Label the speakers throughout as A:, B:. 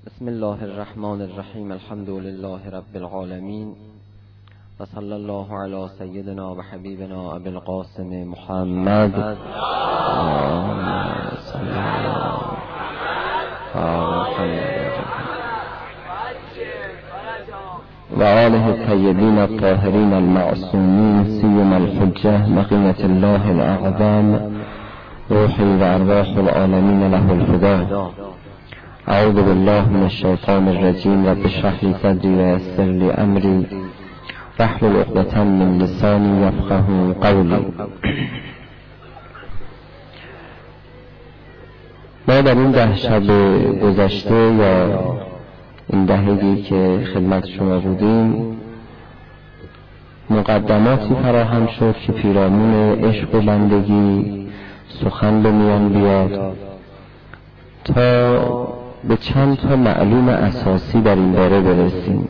A: بسم الله الرحمن الرحیم. الحمد لله رب العالمین و صلی الله علی سیدنا و حبیبنا ابی القاسم محمد و آله الطیبین الطاهرین المعصومین سیما الحجة بقیة الله الاعظم روحی و ارواح العالمین له الفداء. اعوذ بالله من الشیطان الرجیم. رب اشرح لی صدری و یسر لی امری واحلل عقدة من لسانی یفقهوا قولی. ما در این 10 شب گذشته یا این دهه‌ای که خدمت شما بودیم مقدماتی فراهم شد که پیرامون عشق و بندگی سخن به میان بیاد تا به چند تا معلوم اساسی در این باره برسیم.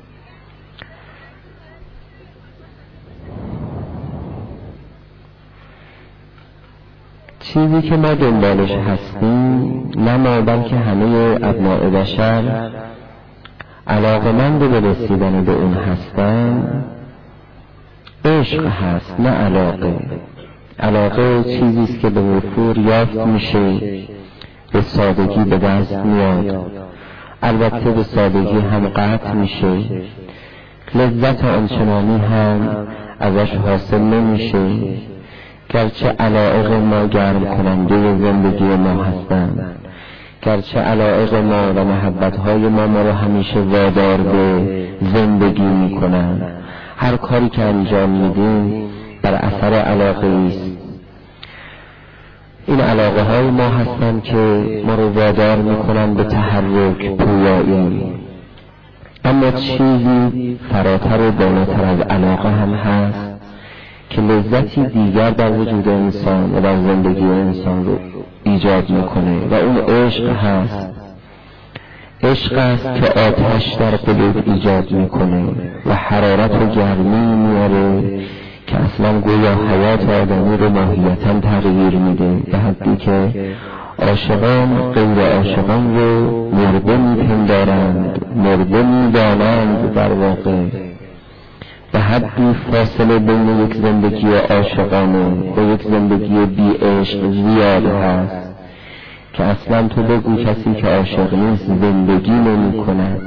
A: چیزی که ما دنبالش هستیم، نه ما بلکه همه ابناء بشر علاقمند به رسیدن به اون هستن، عشق هست نه علاقه. علاقه چیزیست که به وفور یافت میشه، به سادگی به دست میاد، البته به سادگی هم قطع میشه، لذت آنچنانی هم ازش حاصل نمیشه، گرچه علایق ما گرم کننده زندگی ما هستند، گرچه علایق ما و محبتهای ما رو همیشه وادار به زندگی میکنن. هر کاری که انجام میدیم بر اثر علاقه ایست. این علاقه های ما هستن که ما رو وادار میکنن به تحرک، پویایی. اما چیزی فراتر و بالاتر از علاقه هم هست که لذتی دیگر در وجود انسان و در زندگی انسان رو ایجاد میکنه و اون عشق هست. عشق است که آتش در قلوب ایجاد میکنه و حرارت و گرمی میاره که اصلا گویا حیات آدمی رو ماهیتاً تغییر میده، به حدی که عاشقان غیر عاشقان رو مرده میپندارند، مرده میدانند. در واقع به حدی فاصله بین یک زندگی عاشقانه و یک زندگی بی عشق زیاد هست که اصلا تو بگو کسی که عاشق نیست زندگی نمی کند.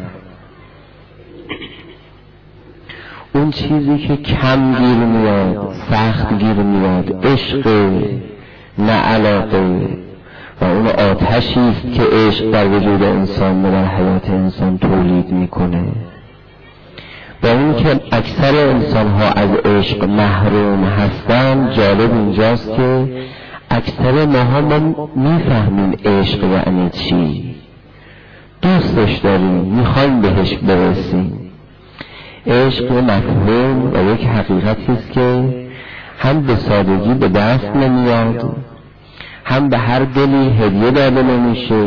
A: اون چیزی که کم گیر میاد، سخت گیر میاد، عشق نه علاقه. و اون آتشی است که عشق در وجود انسان و در حیات انسان تولید میکنه. و این که اکثر انسان ها از عشق محروم هستن، جالب اینجاست که اکثر ماها ما میفهمیم عشق یعنی چی، دوستش داریم، میخوایم بهش برسیم. عشق مفهوم و یک حقیقتی است که هم به سادگی به دست نمیاد، هم به هر دلی هدیه داده نمیشه،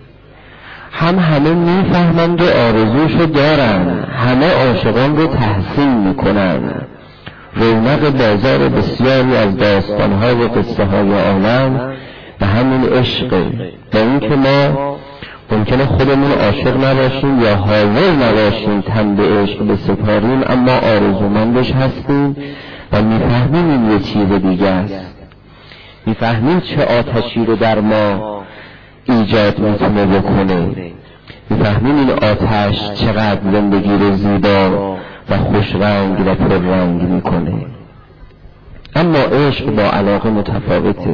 A: هم همه میفهمند و آرزوشو دارن، همه عاشقان رو تحسین میکنن. رونق بازار بسیاری از داستان‌ها و قصه‌های عالم به همین عشقه. به این که ما ممکنه خودمون عاشق نباشیم یا حاضر نباشیم تن به عشق بسپاریم، اما آرزومندش هستیم و میفهمیم این یه چیز دیگه است. میفهمیم چه آتشی رو در ما ایجاد میتونه بکنه. میفهمیم این آتش چقدر زندگی رو زیبا و خوش رنگ و پر رنگ میکنه. اما عشق با علاقه متفاوته.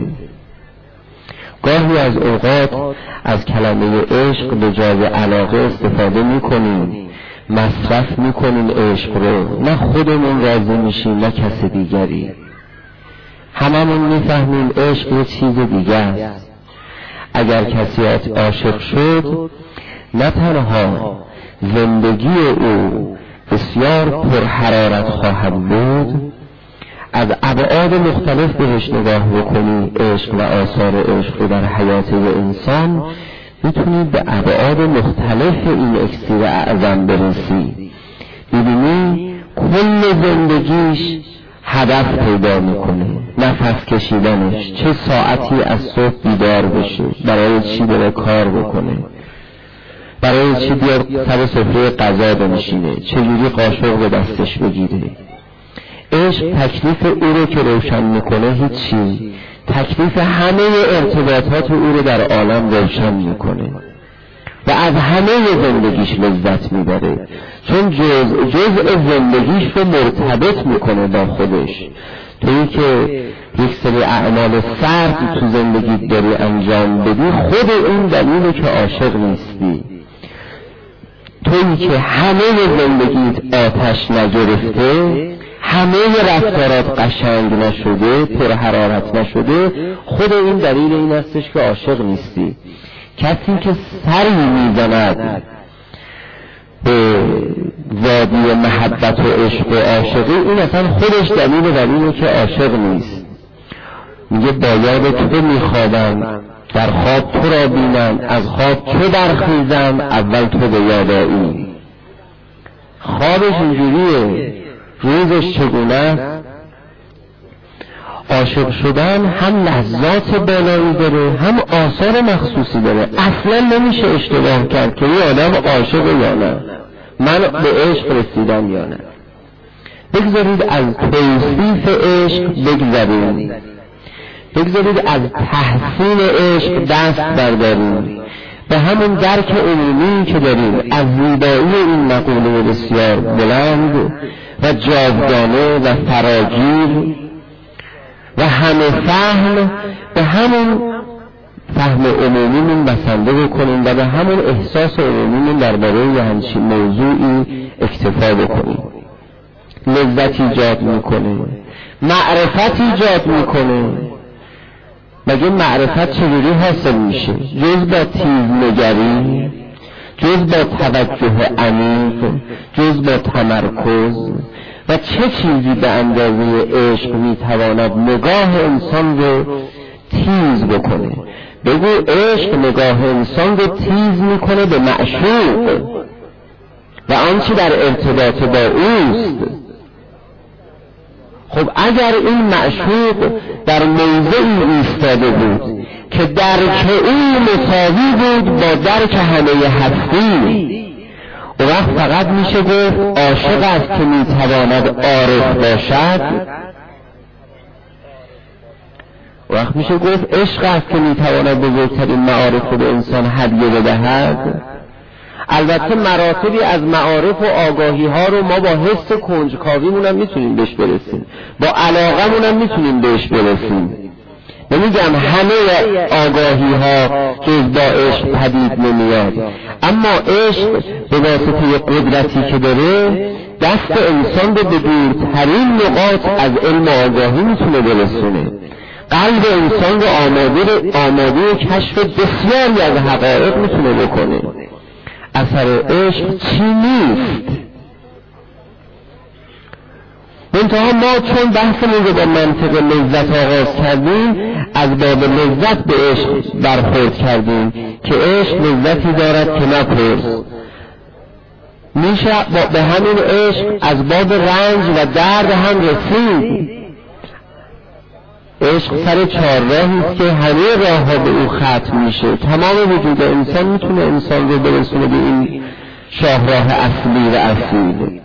A: گاهی از اوقات از کلمه عشق به جای علاقه استفاده میکنیم، مصرف میکنیم عشق رو، نه خودمون راضی میشیم نه کس دیگری. هممون میفهمیم عشق یه چیز دیگه است. اگر کسی عاشق شد، نه تنها زندگی او بسیار پرحرارت خواهد بود، از ابعاد مختلف بهش نگاه بکنی عشق و آثار عشق رو در حیات انسان، میتونی به ابعاد مختلف این اکسیر اعظم برسی. ببینی کل زندگیش هدف پیدا میکنه، نفس کشیدنش، چه ساعتی از صبح بیدار بشه، برای چی بره کار بکنه. برای چی بیاد سر سفره غذا بنشینه، چجوری قاشق به دستش بگیره. عشق تکلیف او رو که روشن میکنه هیچی، تکلیف همه ارتباطات او رو در عالم روشن میکنه و از همه زندگیش لذت میبره، چون جزء زندگیش رو مرتبط میکنه با خودش. تویی که یک سری اعمال سرد تو زندگیت داری انجام بدی، خود این دلیله که عاشق نیستی. تویی که همه زندگیت آتش نگرفته، همه رفتارات قشنگ نشده، پر حرارت نشده، خود این دلیل این استش که عاشق نیستی. کسی که سری میزند به وادی محبت و عشق و عاشقی، این اصلا خودش دلیل که عاشق نیست. میگه با یاد تو میخوابم، در خواب تو را بینم، از خواب چو برخیزم، اول تو به یاد آیی. خوابش اینجوریه، روزش چگونه است؟ عاشق شدن هم لحظات بالایی داره، هم آثار مخصوصی داره. اصلا نمیشه اشتباه کرد که این آدم عاشق یا نه، من به عشق رسیدم یا نه. بگذارید از توصیف عشق بگذارید، بگذارید از تحسین عشق دست برداریم، به همون درک عمومی که داریم از زیبایی این مقوله بسیار بلند و جاودانه و فراگیر و همه فهم، به همون فهم عمومیمون بسنده بکنیم و به همون احساس عمومیمون درباره یه همچین موضوعی اکتفا بکنیم. لذت ایجاد میکنه، معرفت ایجاد میکنه. مگه معرفت چجوری حاصل میشه؟ جز با تیزنگری، جز با توجه عمیق، جز با تمرکز. و چه چیزی به اندازه عشق میتواند نگاه انسان رو تیز بکنه؟ بگو عشق نگاه انسان رو تیز میکنه به معشوق و آنچه در ارتباط با اوست. خب اگر این معشوق در موضعی ایستاده بود که درک او مساوی بود با درک همه هستی، و وقت فقط میشه گفت عاشق است که میتواند عارف باشد، وقت میشه گفت عشق است که میتواند بزرگترین معارف رو به انسان هدیه بدهد. البته مراتبی از معارف و آگاهی ها رو ما با حس کنجکاویمون هم میتونیم بهش برسیم، با علاقمون هم میتونیم بهش برسیم. نمیگم همه آگاهی ها جز با عشق پدید نمیاد، اما عشق به واسطه قدرتی که داره دست انسان رو به دورترین نقاط از علم و آگاهی میتونه برسونه. قلب انسان رو آماده کشف بسیاری از حقایق میتونه بکنه. اثر عشق چی نیست؟ منتها ما چون بحثمون رو با منطق لذت آغاز کردیم، از باب لذت به عشق برخورد کردیم که عشق لذتی دارد که نپرس. میشه به همین عشق از باب رنج و درد هم رسید. عشق سر چهارراهی است که همه راه ها به او ختم میشه. تمام وجود انسان میتونه انسان رو برسونه به این شاهراه اصلی و اصیل.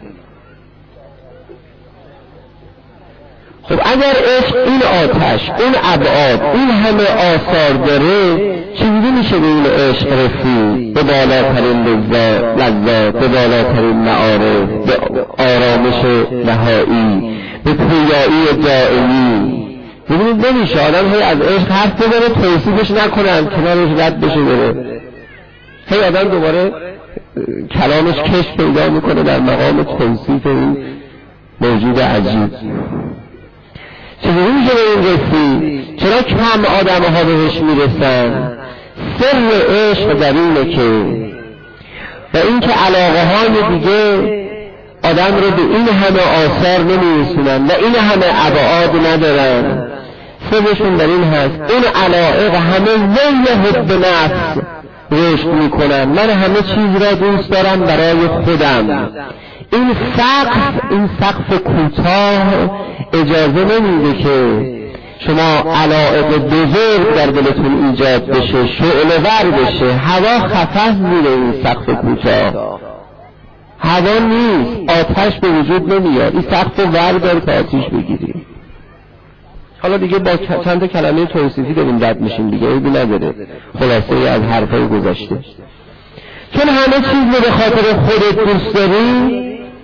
A: خب اگر عشق این آتش، این ابعاد، این همه آثار داره، چجوری میشه به این عشق رسید؟ به بالاترین لذات، به بالاترین معارف، به آرامش نهایی، به پویایی دائمی. ببینید نمیشه آدم هی از عشق حرف بزنه توصیفش نکنه، کنارش رد بشه بره. هی آدم دوباره کلامش کش پیدا میکنه در مقام توصیف این موجود عجیب. چجوری میشه به این رسید؟ چرا کم آدم ها بهش میرسن؟ سر عشق در اینه که و این که علاقه های دیگه آدم رو به این همه آثار نمیرسونن و این همه ابعاد ندارن. سرشون در این هست این علایق همه زیر حب نفس رشد میکنن. من همه چیز را دوست دارم برای خودم. این سقف کوتاه اجازه نمیده که شما علایق بزرگ در دلتون ایجاد بشه، شعله ور بشه، هوا خفف زیر این سقف کوتاه، هوا نیست، آتش به وجود نمیاد، این سقف ور داره تا آتیش بگیری. حالا دیگه با چند تا کلمه توصیفی داریم رد میشیم دیگه، عیبی نداره، خلاصه از حرفای گذشته. چون همه چیز رو به خاطر خودت دوست داری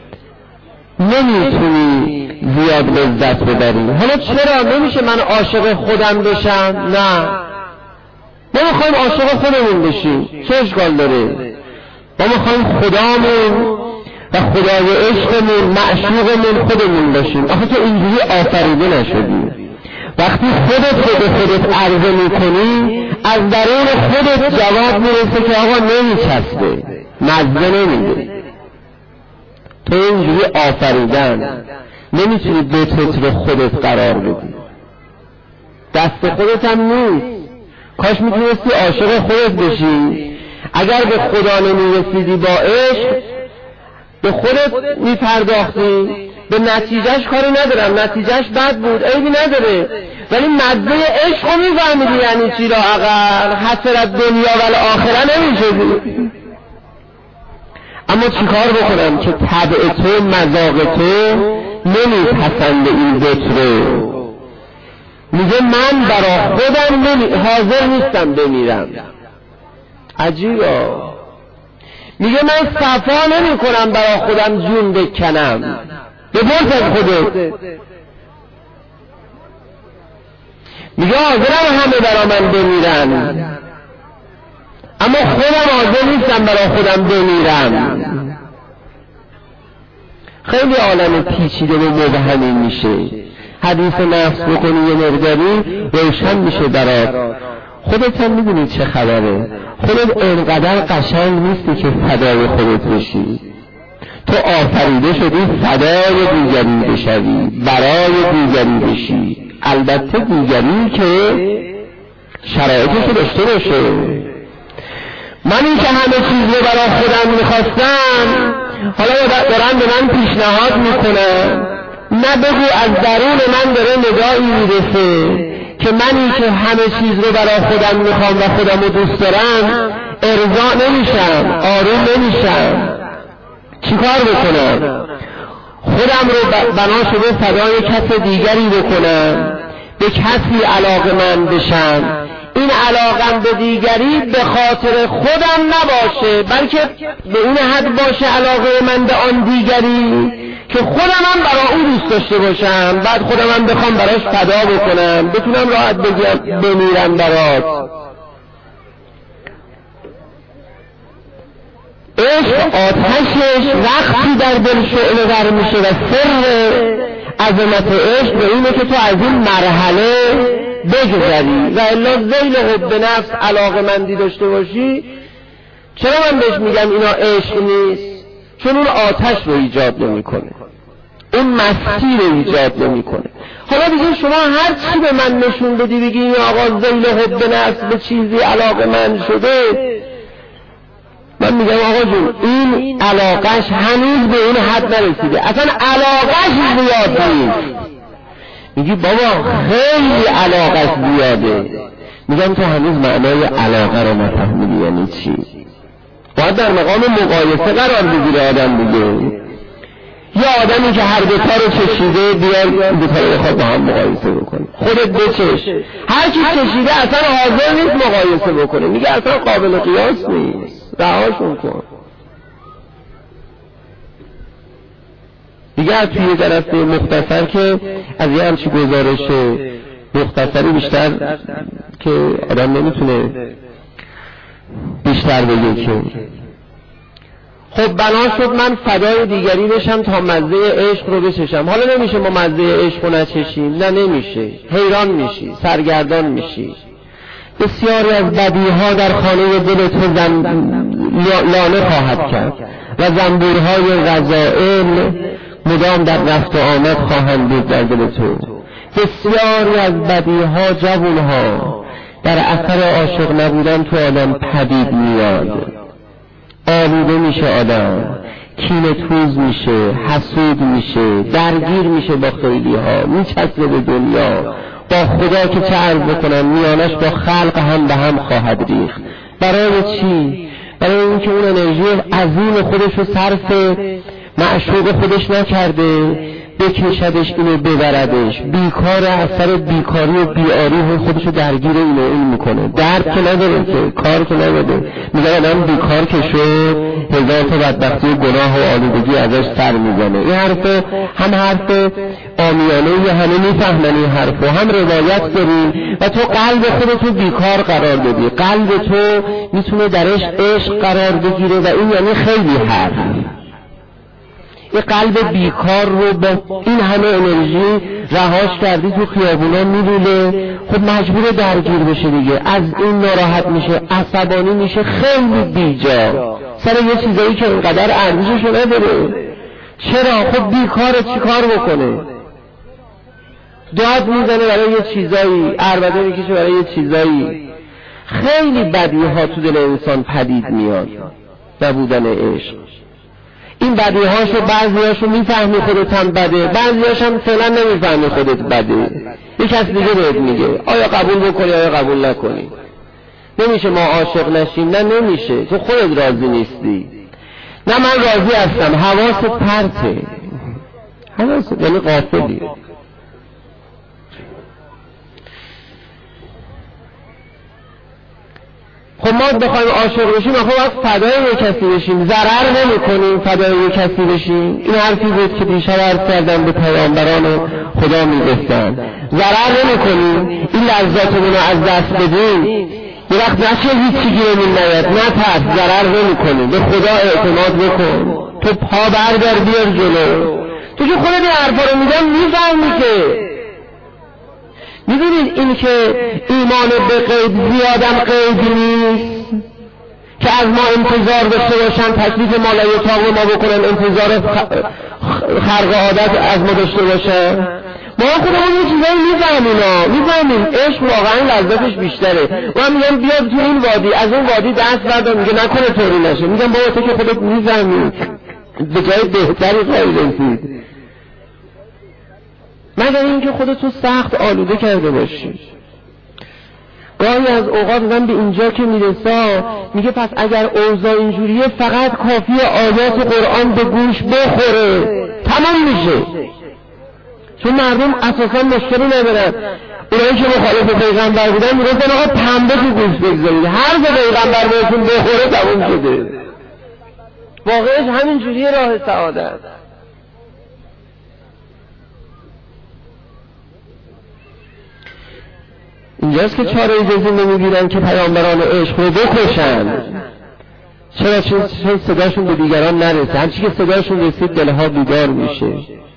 A: نمیتونی زیاد لذت ببری. حالا چرا نمیشه من عاشق خودم بشم؟ نه، ما میخوایم عاشق خودمون بشیم، چه اشکال داره؟ ما میخوایم خدامون و خدای عشقمون معشوقمون خودمون باشیم. آخه تو اینجوری آفریده نشدی. وقتی خودت رو به خودت عرضه میکنی از درون خودت جواب میرسه که آقا نمیچسبه، مزه نمیده. تو اینجوری آفریدن نمیتونی دو تتر خودت قرار بدی، دست خودت هم نیست. کاش میتونستی عاشق خودت بشی. اگر به خدا نمیرسیدی با عشق به خودت میپرداختی، به نتیجهش کاری ندارم، نتیجهش بد بود عیبی نداره، ولی مزه عشق رو میفهمیدی یعنی چی را اگر حسرت دنیا و آخره نمیشدی. اما چیکار بکنم که طبع تو مذاق تو نمیپسنده این بت رو، میگه من برا خودم حاضر نیستم بمیرم. عجیبا، میگه من صفا نمی کنم برا خودم جون بکنم. بپرس از خودت. میگه حاضرم همه برا من بمیرن اما خودم حاضر نیستم برا خودم بمیرم. خیلی عالم پیچیده و مبهمی میشه. حدیث نفس بکنی یه مقداری روشن میشه برات. خودت هم میدونی چه خبره. خودت انقدر قشنگ نیستی که فدای خودت بشی. تو آفریده شدی فدای دیگری بشوی، برای دیگری بشی، البته دیگری که شرایطش داشته باشه. من این که همه چیز رو برای خودم میخواستم حالا دارن به من پیشنهاد میکنن، نه بگو از درون من داره ندایی میرسه که منی که همه چیز رو برای خودم میخوام و خودم رو دوست دارم ارضا نمیشم، آروم نمیشم. چیکار بکنم؟ خودم رو بنا شده فدای کس دیگری بکنم، به کسی علاقه‌مند بشم. این علاقم به دیگری به خاطر خودم نباشه بلکه به اون حد باشه علاقه من به آن دیگری که خودم هم برای اون دوست داشته باشم، بعد خودم هم بخوام براش فدا بکنم، بتونم راحت بگم بمیرم برات. عشق آتشش وقتی در دل شعله ور میشه و سر عظمت عشق به اینه که تو از این مرحله بگذری و الا ذیل حب نفس علاقه مندی داشته باشی. چرا من بهش میگم اینا عشق نیست؟ چون اون آتش رو ایجاد نمیکنه، اون مستی رو ایجاد نمیکنه. حالا دیگه شما هر چی به من نشون بدی بگی این آقا ذیل حب نفس به چیزی علاقه مند شده، من میگم آقا جون این علاقش هنوز به این حد نرسیده، اصلا علاقش زیاد نیست. میگی بابا خیلی علاقش زیاده. میگم تو هنوز معنای علاقه رو نفهمیدی یعنی چی. باید در مقام مقایسه قرار بگیره آدم دیگه. یا آدمی که هر دوتا رو چشیده بیار دوتا رو بخواد با هم مقایسه بکنه. خودت بچش. هر کی چشیده اصلا حاضر نیست مقایسه بکنه، میگه اصلا قابل قیاس نیست، رهاشون کن. دیگه از توی جلسه مختصر که از یه همچی گزارش مختصری بیشتر که آدم نمیتونه بیشتر بگه که خب بنا شد من فدای دیگری بشم تا مزه عشق رو بچشم. حالا نمیشه ما مزه عشق رو نچشیم، نه نمیشه، حیران میشی، سرگردان میشی. بسیاری از بدیها در خانه دل تو لانه خواهد کرد و زنبورهای رذائل مدام در رفت و آمد خواهند بود در دل تو. بسیاری از بدیها جوانها در اثر عاشق نبودن تو آدم پدید میاد، آلوده میشه آدم، کینه توز میشه، حسود میشه، درگیر میشه با خیلی ها، میچسبه به دنیا، با خدا که چه عرض بکنن، میانش با خلق هم به هم خواهد ریخت. برای چی؟ برای اینکه اون انرژی عظیم خودش رو صرف معشوق خودش نکرده بکشدش اینو ببردش. بیکار، اثر بیکاری و بیاری خودشو درگیر اینو این میکنه. درد که نداره، که کار که نداره. میگه آدم بیکار که شد هزار تا بدبختی و گناه و آلودگی ازش سر میزنه. این حرف هم حرف عامیانه، همه میفهمن این حرفو، هم روایت داریم و تو قلب خودتو بیکار قرار بدی. قلب تو میتونه درش عشق قرار بگیره و این یعنی خیلی حرف. یه قلب بیکار رو با این همه انرژی رهاش کردی تو خیابونا میلوله، خب مجبور درگیر بشه دیگه، از این ناراحت میشه، عصبانی میشه، خیلی بیجا سر یه چیزایی که اینقدر ارزششو نداره. چرا؟ خب بیکاره، چی کار بکنه؟ داد میزنه برای یه چیزایی، عربده میکشه برای یه چیزایی. خیلی بدیها تو دل انسان پدید میاد نبودن عشق. این بدیهاشو بعضیاشو میفهمی خودت هم بده، بعضیاش هم فعلا نمیفهمی خودت بده، یک کس دیگه بهت میگه آیا قبول بکنی آیا قبول نکنی. نمیشه ما عاشق نشیم، نه نمیشه، تو خودت راضی نیستی. نه من راضی هستم، حواست پرته، حواست یعنی غافلی. خب ما بخوایم عاشق بشیم خب باید فدای یک کسی بشیم، ضرر نمی کنیم فدای یک کسی بشیم. این حرفی بود که دیشب عرض کردم به پیامبران خدا میگفتن ضرر نمی کنیم، این لذاتمون رو از دست بدیم. یه وقت نشه هیچی گیرمون نیاد، نه ترس، ضرر نمی کنیم، به خدا اعتماد بکن، تو پا بردار بیار جلو. تو که خودت این حرفا رو میگم میفهمی که میدونید این که ایمان به غیب زیادم غیب نیست که از ما انتظار داشته باشن تکلیف ما لایطاق ما بکنن، انتظار خرق عادت از ما داشته باشن. ما خودمون یه چیزایی میفهمیم عشق واقعا لذتش بیشتره. و من میگم بیاد تو این وادی، از اون وادی دست بردار، میگه نکنه طوری نشه. میگم بابا تو که خودت میفهمی به جای بهتری خواهی رسید، مگر اینکه خودتو سخت آلوده کرده باشی. گاهی از اوقات من به اینجا که میرسا میگه پس اگر اوضاع اینجوریه فقط کافیه آیات قرآن به گوش بخوره تمام میشه، چون مردم اساسا مشکلی ندارن. اونایی که مخالف پیغمبر بودن میگفتن آقا پنبه تو گوش بگذارید، هر جا پیغمبر بهتون بخوره تمام شده. واقعش همین جوریه راه سعادت. اینجاست که چاره اجازه نمیگیرن که پیامبران عشق رو بکشن. چرا؟ چون صداشون به دیگران نرسه. همچی که صداشون رسید دلها بیدار میشه.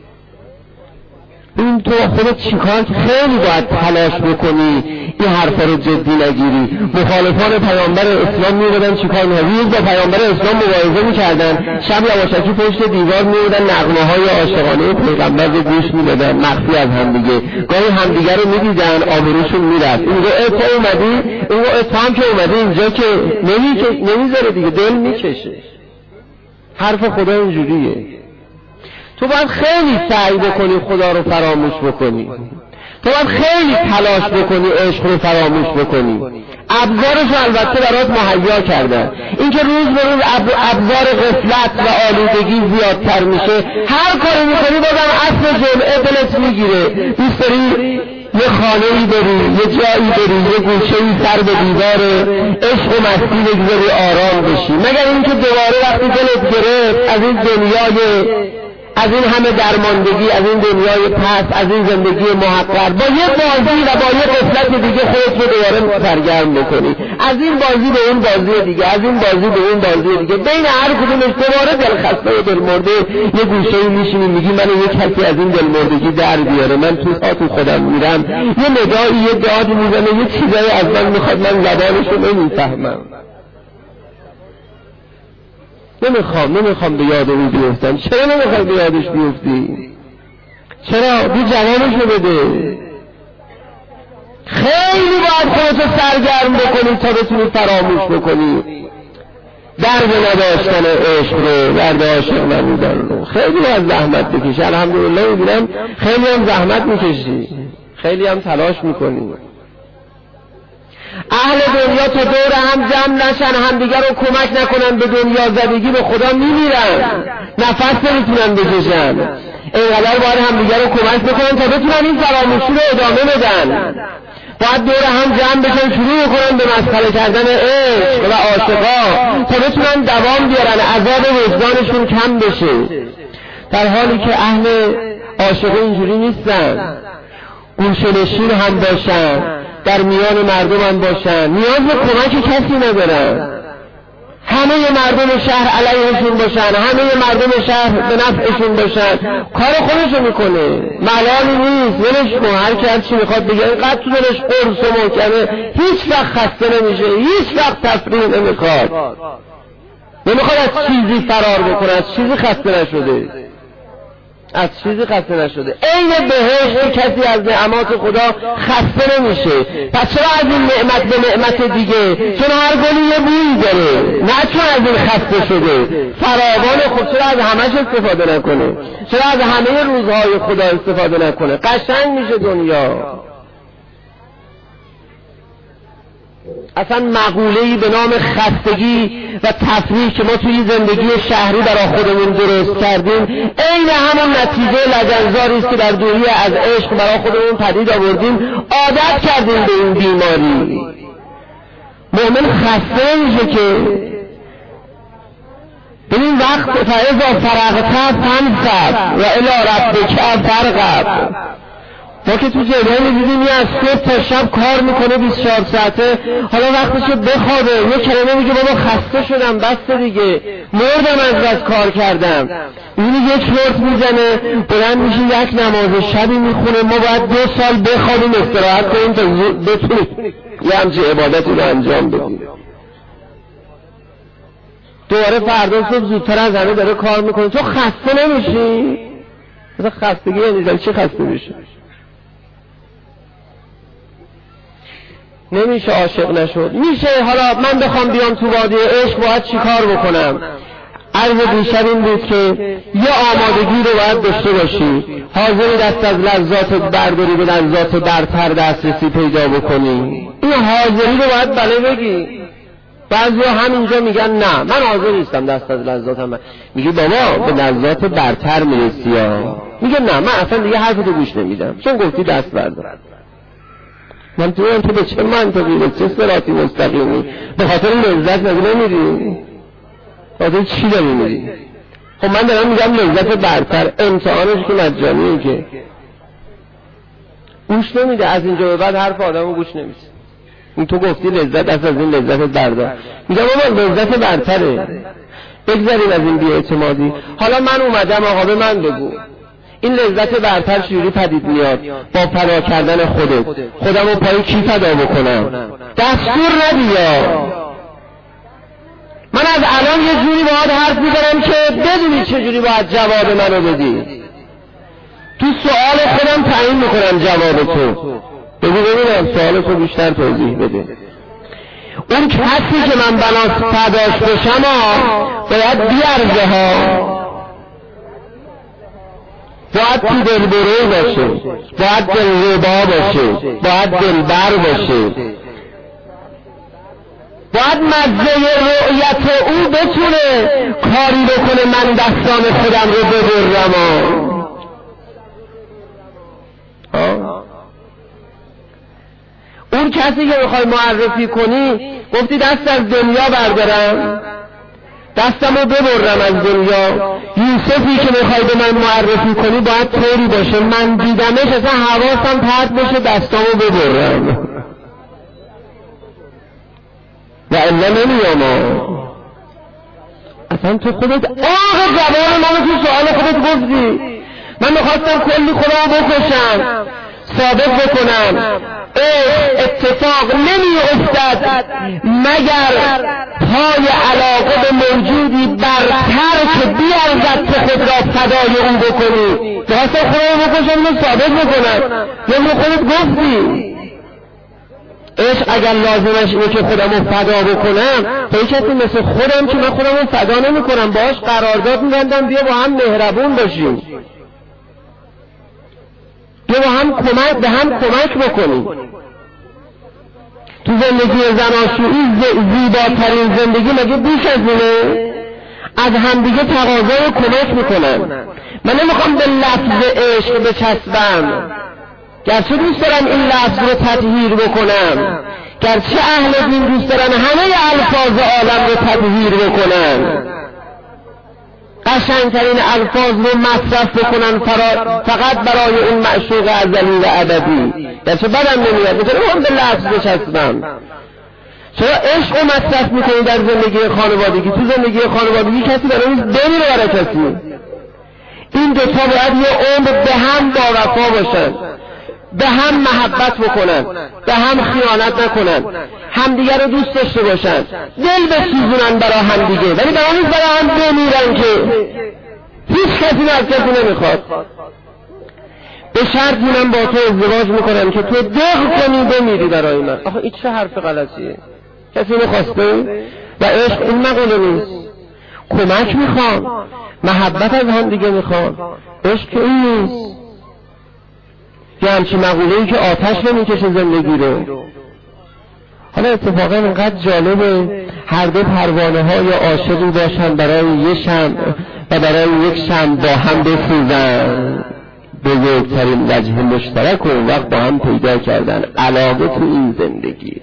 A: این تو خودت چیکار که خیلی باید تلاش بکنی این حرفا رو جدی نگیری. مخالفان پیامبر اسلام میومدن چیکار می‌کردن؟ با پیامبر اسلام مبارزه می‌کردن، شب یواشکی پشت دیوار میومدن نغمه‌های عاشقانه پیغمبر رو گوش می‌دادن، مخفی از همدیگه. گاهی همدیگه رو می‌دیدن آبروشون میرفت. اینجا تو اومدی، اون هم که اومده اینجا که نمیذاره دیگه، دل میکشه. حرف خدا اینجوریه. تو باید خیلی سعی بکنی خدا رو فراموش بکنی، تو باید خیلی تلاش بکنی عشق رو فراموش بکنی. ابزارش رو البته برات مهیا کردن. این که روز به روز ابزار غفلت و آلودگی زیادتر میشه، هر کاری میکنی بازم اصل جمعه دلت میگیره. دوست داری یه خانه‌ای بری، یه جایی بری، یه گوشه‌ای سر به دیوار عشق و مستی بگذاری آرام بشی، مگر اینکه دوباره وقتی دلت گرفت از این دنیای، از این همه درماندگی، از این دنیای پس، از این زندگی محقر با یه بازی و با یه غفلت دیگه خودت رو دوباره سرگرم بکنی، از این بازی به اون بازی دیگه، از این بازی به اون بازی دیگه، بین هر کدومش دوباره دلخسته و دلمرده یه گوشه‌ای میشینی میگی من یه کسی از این دلمردگی در بیاره، من تو خودم میرم، یه نگاهی یه دادی میزنه، یه چیزایی از من میخواد، من زبانشو نمیفهمم. نمیخوام به یاد اون بیفتم. چرا نمیخوای به یادش بیفتی؟ چرا؟ بی جوابشو بده. خیلی باید خودتو سرگرم بکنی تا بتونی فراموش بکنی درد نداشتن عشق رو، درد عاشق نبودن رو. خیلی باید زحمت بکشی. الحمدلله میبینم خیلی هم زحمت میکشی، خیلی هم تلاش میکنیم. اهل دنیا تا دور هم جمع نشن، همدیگر رو کمک نکنن به دنیا زدگی، به خدا میمیرن، نفس نمیتونن بکشن. اینقدر باید همدیگر رو کمک بکنن تا بتونن این فراموشی رو ادامه بدن. باید دور هم جمع بشن، شروع کنن به مسخره کردن عشق و عاشقا تا بتونن دوام بیارن، عذاب وجدانشون کم بشه. در حالی که اهل عاشقی اینجوری نیستن، گوشه‌نشین هم باشن، در میان مردم هم باشن، نیاز به کمک کسی ندارن. همه مردم شهر علیهشون باشن، همه مردم شهر به نفعشون باشن، کار خودشو میکنه، ملالی نیست، ولش کن، هر کی هر چی میخواد بگه، اینقدر تو دلش قرص و محکمه، هیچ وقت خسته نمیشه، هیچ وقت تفریح نمیخواد از چیزی فرار بکنه، از چیزی خسته نشده، از چیزی خسته نشده. عین بهشت کسی از نعمات خدا خسته نمیشه. پس چرا از این نعمت به نعمت دیگه؟ چون هر گلی یه بویی داره، نه چون از این خسته شده فراوان. خب چرا از همش استفاده نکنه؟ چرا از همه روزهای خدا استفاده نکنه؟ قشنگ میشه دنیا. اصلا مقوله‌ای به نام خستگی و تفریح که ما توی زندگی شهری برای خودمون درست کردیم، عین همون نتیجه لجنزاری است که در دوری از عشق برای خودمون پدید آوردیم، عادت کردیم به این بیماری. مؤمن خسته میشه که ببین وقت فاذا فرغت فانصب و الی ربک فارغب. ما که تو جبهه می‌دیدیم یه از صبح تا شب کار میکنه 24 ساعته، حالا وقتشه بخوابه، یه کلمه میگه بابا خسته شدم، بس دیگه، مردم از بس کار کردم. اینی یک چرت میزنه، بلند میشه یک نماز شبی میخونه. ما باید 2 سال بخوابیم استراحت کنیم تا بتونیم یه همچه عبادتی رو انجام بدیم. دوباره فردا صبح زودتر از همه داره کار میکنه. تو خسته نمیشی؟ مثلا خستگی یعنی چی خسته میشه؟ نمیشه عاشق نشد. میشه حالا من بخوام بیام تو وادی عشق باید چی کار بکنم؟ عرض دیشب این بود که یه آمادگی رو باید داشته باشی، حاضری دست از لذات برداری به لذات برتر دسترسی پیدا بکنی. این حاضری رو باید بله بگی. بعضی همینجا میگن نه من حاضر نیستم دست از لذاتم. میگه بابا به لذات برتر میرسی یا؟ میگه نه من اصلا دیگه حرفتو گوش نمیدم چون گفتی دست بردار. من تو به چه منطقی، به چه صراطی مستقیمی؟ به خاطر لذت نمیری؟ خاطر چی داری میری؟ خب من دارم میگم لذت برتر، امتحانش که مجانیه که گوش نمیده. از اینجا به بعد حرف آدمو گوش نمیده. این تو گفتی لذت از این لذت بردار. میگم بابا لذت برتره، بگذاریم از این بی‌اعتمادی. حالا من اومدم آقا به من بگو این لذت برتر چجوری پدید میاد؟ با فدا کردن خودت. خودمو پای کی فدا بکنم؟ دستور ندیا. من از الان یه جوری باید حرف میزنم که بدونی چجوری باید جواب منو بدی. تو سوال خودم تعیین میکنم جواب تو. ببینم سوالتو بیشتر توضیح بده. اون کسی که من بناس فداش بشم باید بیارزه ها، باید تو دلبره باشه، باید دلربا باشه، باید دلبر باشه، باید مزه رؤیت او بتونه کاری بکنه من دستان خودم رو ببرم. اون کسی که میخوای معرفی کنی گفتی دست از دنیا بردارم، دستمو ببرم از دنیا. یوسفی که میخوای به من معرفی کنی باید طوری باشه من دیدمش اصلا حواسم پرت بشه دستمو ببرم و الا نمیام. اصلا تو خودت جواب منو تو سوال خودت گفتی. من میخواستم کلی خودمو بکشم ثابت بکنم اتفاق نمی افتد مگر پای علاقه به موجودی برتر که بیارزد که خود را فدای اون بکنی. میخواستم خودمو بکشم و ثابت بکنم. یعنی خودت گفتی عشق اگر لازمش اینه که خودمو فدا بکنم، تا کسی مثل خودم که من خودمو فدا نمی کنم باش قرارداد می‌بندم بیا با هم مهربون باشیم. بیا با هم به هم کمک بکنیم. تو زندگی زناشویی زیباترین زندگی مگه بیش از اینه؟ از همدیگه تقاضای کمک میکنن. من نمیخوام به لفظ عشق بچسبم، گرچه دوست دارم این لفظ رو تطهیر بکنم، گرچه اهل دین دوست دارن همه الفاظ عالم رو تطهیر بکنن، قشنگترین الفاظ رو مصرف بکنن فقط برای اون معشوق ازلی و ابدی، گرچه بدم نمیاد میتونم به لفظ بچسبم. چرا عشق رو مصرف میکنی در زندگی خانوادگی؟ تو زندگی خانوادگی کسی برای بمیره برای کسی. این دوتا باید یه عمر به هم با وفا باشن، به هم محبت بکنن، به هم خیانت نکنن، همدیگه رو دوست داشته باشن، دل بسوزونن برای همدیگه، ولی برای هم بمیرن که هیچ کسی از کسی نمیخواد. به شرط من با تو ازدواج میکنم که تو دق کنی بمیری برای من. آخه این چه حرف غلطیه؟ کسی میخواسته؟ و عشق این مقوله نیست. کمک میخوان، محبت از هم دیگه میخوان، عشق که این نیست. یه همچین مقوله‌ای که آتش نمیکشه زندگی رو. حالا اتفاقا اینقدر جالبه هر دو پروانه های عاشقی باشن برای یه شمع و برای یک شمع با هم بسوزن، بزرگترین وجه مشترک و اون وقت با هم پیدا کردن. علاقه تو این زندگیه،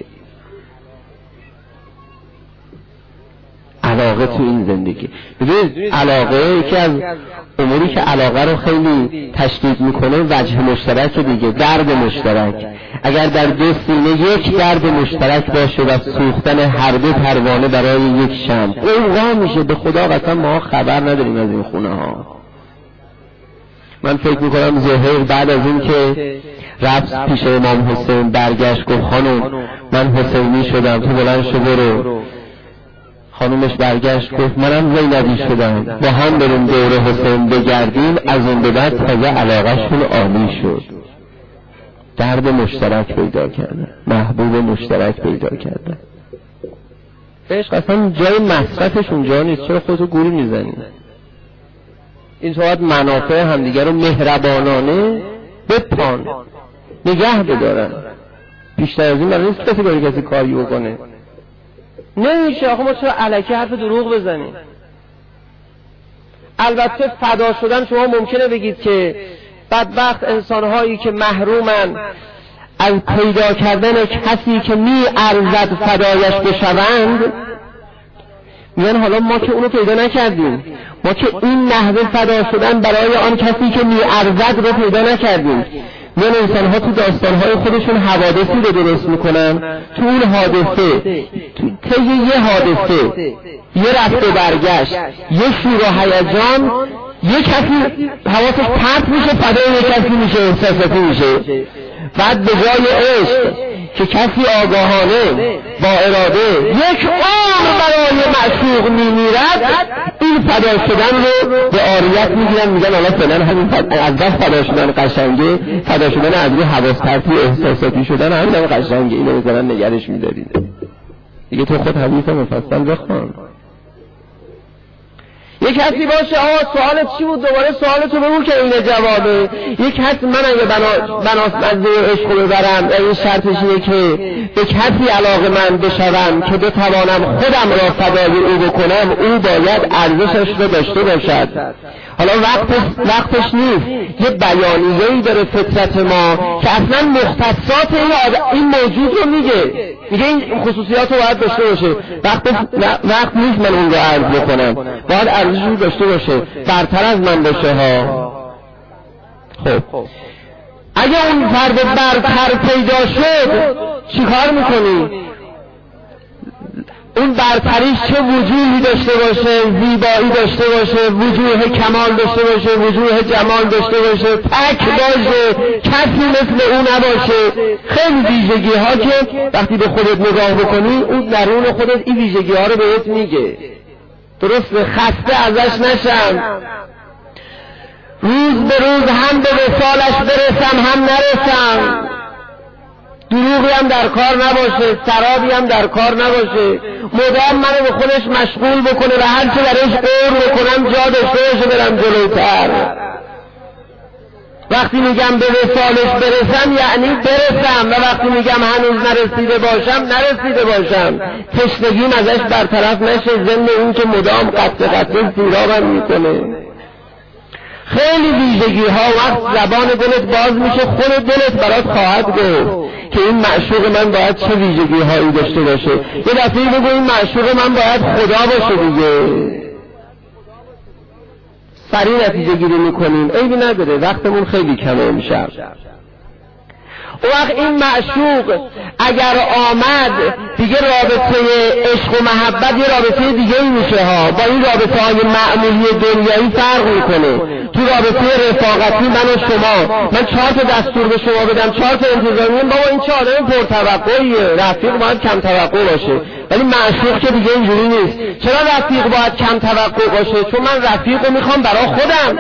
A: علاقه تو این زندگی. ببینید علاقه یکی از اموری که علاقه رو خیلی تشدید میکنه وجه مشترک دیگه، درد مشترک. اگر در دو سینه یک درد مشترک باشه و سوختن هر دو پروانه برای یک شمع، اون میشه. به خدا قسم ما خبر نداریم از این خونه ها. من فکر میکنم زهیر بعد از این که رفت پیش امام حسین برگشت گفت خانم من حسینی شدم، تو بلند شو برو. خانومش برگشت گفت منم زینبی شدم، با هم بریم دور حسین بگردیم. از اون به بعد تازه علاقهشون عالی شد، درد مشترک پیدا کردن، محبوب مشترک پیدا کردن. عشق اصلا جای مصرفش اونجا نیست. چرا خودتو گوری میزنی؟ این باید منافع همدیگه رو مهربانانه بپان نگه بدارن. بیشتر از این برای نیست کسی برای کسی کاری بکنه. نمیشه. آخه ما چرا الکی حرف دروغ بزنیم؟ البته فدا شدن شما ممکنه بگید که بدبخت انسانهایی که محرومن از پیدا کردن کسی که می ارزد فدایش بشوند، میگن حالا ما که اونو پیدا نکردیم، ما که این نحوه فدا شدن برای آن کسی که می ارزد رو پیدا نکردیم. میان انسان ها تو داستانهای خودشون حوادثی رو درست میکنن، تو اون حادثه طی یه حادثه، یه رفت و برگشت، یه شور و هیجان، یه کسی حواسش پرت میشه فدای یه کسی میشه، احساساتی میشه. بعد به جای عشق که کسی آگاهانه با اراده یک عمر برای معشوق میمیرد، این فدا شدن رو به عاریت میگیرن، میگن حالا فعلا همین از دست فدا شدن قشنگه، فدا شدن از روی حواس پرتی احساساتی شدن همین قشنگه، اینو مثلا نگرش میدارید دیگه. تو خود حدیث مفصل بخوان. یک کسی باشه سوالت چی بود؟ دوباره سوالتو بگو که این جوابه. یک کسی من اگه بناس مزه عشق رو ببرم، این شرطش اینه که به کسی علاقه من بشوم که بتوانم خودم را فدای او بکنم، او باید ارزشش رو داشته باشد. حالا وقتش نیست. یه بیانیه‌ای داره فطرت ما که اصلا مختصات این موجود رو میگه این خصوصیات رو باید داشته باشه. وقت نیست من اون رو عرض بکنم، باید ارزش رو داشته باشه، برتر از من باشه ها. خب اگه اون فرد برتر پیدا شد چیکار میکنی؟ اون برتریش چه وجوهی داشته باشه، زیبایی داشته باشه، وجوه کمال داشته باشه، وجوه جمال داشته باشه، تک باشه، کسی مثل اون نباشه. خیلی ویژگی ها که وقتی به خودت نگاه بکنی اون درون خودت این ویژگی ها رو بهت میگه. درسته؟ خسته ازش نشم، روز به روز هم به وصالش برسم هم نرسم، دروغی هم در کار نباشه، سرابی هم در کار نباشه، مدام منو به خودش مشغول بکنه و هر چه درش قور بکنم جا داشته باشه برم جلوتر. وقتی میگم به وصالش برسم یعنی برسم، و وقتی میگم هنوز نرسیده باشم نرسیده باشم، تشنگیم ازش برطرف نشه، ضمن این که مدام قطع قطع سیرابم میکنه. خیلی ویژگی ها وقت زبان دلت باز میشه خود دلت برات خواهد گفت که این معشوق من باید چه ویژگی هایی داشته باشه. یه دفعه بگو این معشوق من باید خدا باشه دیگه، سریع نتیجه گیری میکنیم، عیبی نداره، وقتمون خیلی کمه امشب. اون وقت این معشوق اگر آمد دیگه رابطه عشق و محبت یه رابطه دیگه میشه ها، با این رابطه های معمولی دنیایی فرق میکنه. تو رابطه رفاقتی من و شما، من 4 تا دستور به شما بدم، 4 تا انتظار میگم، بابا این چه آدم پرتوقعیه، رفیق باید کم توقع باشه. ولی معشوق که دیگه اینجوری نیست. چرا رفیق باید کم توقع باشه؟ چون من رفیقو میخوام برای خودم،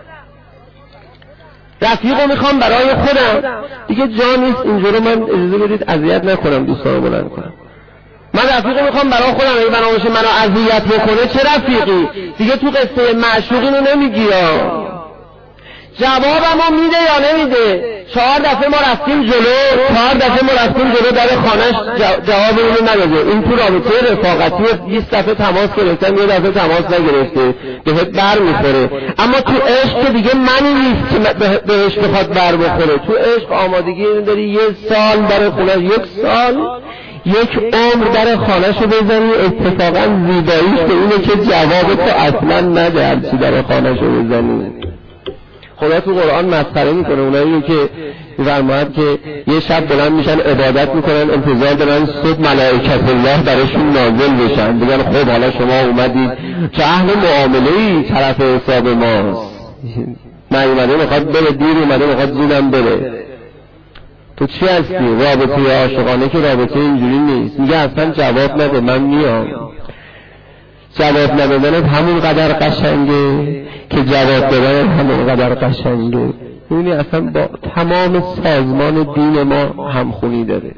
A: رفیقو میخوام برای خودم دیگه. جا نیست اینجوری، من اجازه بدید اذیت نکنم دوستانو بلند کنم. من رفیقو میخوام برای خودم، اگه بنابراین منو اذیت بکنه چه رفیقی دیگه؟ تو قصه معشوقی رو نمیگی ها. جوابمو میده یا نمیده؟ 4 دفعه ما رفتیم جلو، 4 دفعه ما رفتیم جلو در خانه‌اش جواب اینو نداده. این تو رابطه رفاقتی 20 دفعه تماس گرفتم، یه دفعه تماس نگرفته، بهت بر میخوره. اما تو عشق که دیگه منی نیست که بهش بخواد بر بخوره. تو عشق آمادگی این داری 1 سال در خونه‌اش، 1 سال 1 عمر در خانه‌شو بزنی. اتفاقا زیباییش به اینه که جواب تو اصلا نده هرچی در خانه‌شو بزنی. خدا تو قرآن مسخره میکنه اونایی که فرماید که یه شب بلند میشن عبادت میکنن، انتظار دارن صبح ملائکت الله براشون نازل بشن، بگن خب حالا شما اومدید، چه اهل معامله‌ای طرف حساب ماست، نیومده میخواد بره، دیر اومده میخواد زودم بره. تو چی هستی؟ رابطه عاشقانه که رابطه اینجوری نیست. میگه اصلا جواب نده، من میام. جواب ندادن همون قدر قشنگه که جواب دادن همون قدر قشنگه. یعنی اصلا با تمام سازمان دین ما همخونی داره.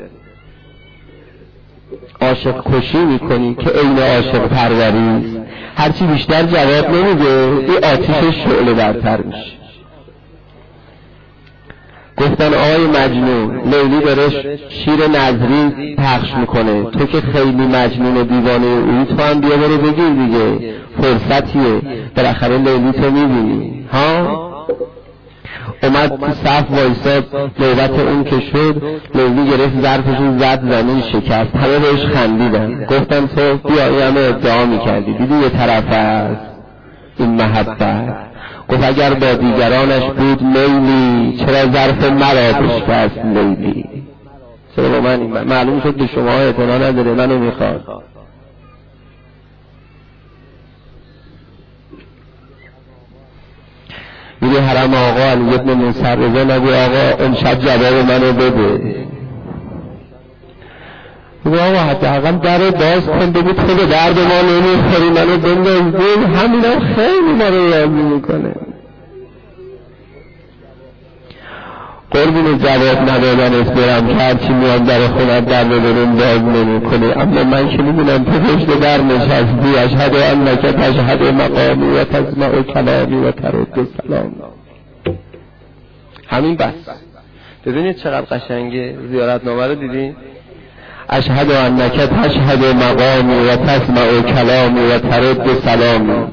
A: عاشق کشی میکنی که عین عاشق پروری، هرچی بیشتر جواب نمیده این آتیش شعله برتر میشه. گفتن آقای مجنون، لیلی داره شیر نظری پخش میکنه، تو که خیلی مجنون و دیوانه اوی، تو هم بیا برو بگیر دیگه، فرصتیه، بالاخره لیلی تو میبینی ها. اومد تو صف وایساد، نوبت اون که شد، لیلی گرفت ظرفشون زد زمین شکست، همه بهش خندیدن. گفتن تو بیا، این همه ادعا میکردی، دیدی یه طرف هست این محبت. گفت اگر با دیگرانش بود میلی، چرا ظرف مرا بشکست لیلی؟ چرا با من معلوم شد به شما اعتنا نداره، منو میخواد. میگه حرم آقا علی ابن موسی رضا، نگو آقا امشب جواب منو بده. میگه آقا حداقل در باز کن، بگو تو به درد ما نمیخوری، منو بنداز دل. همینا خیلی ما رو یاد میکنه. قربون جواب ندادن اسپرم که هرچی میاد در خونت در ببرون باز نمی کنه. اما من که میدونم تو پشت در نشستی، اشهد انک تشهد مقامی و تسمع کلامی و ترد سلام. همین بس. ببینید چقدر قشنگه. زیارتنامه رو دیدین؟ اشهد انک تشهد مقامی و تسمع کلامی و ترد سلامی.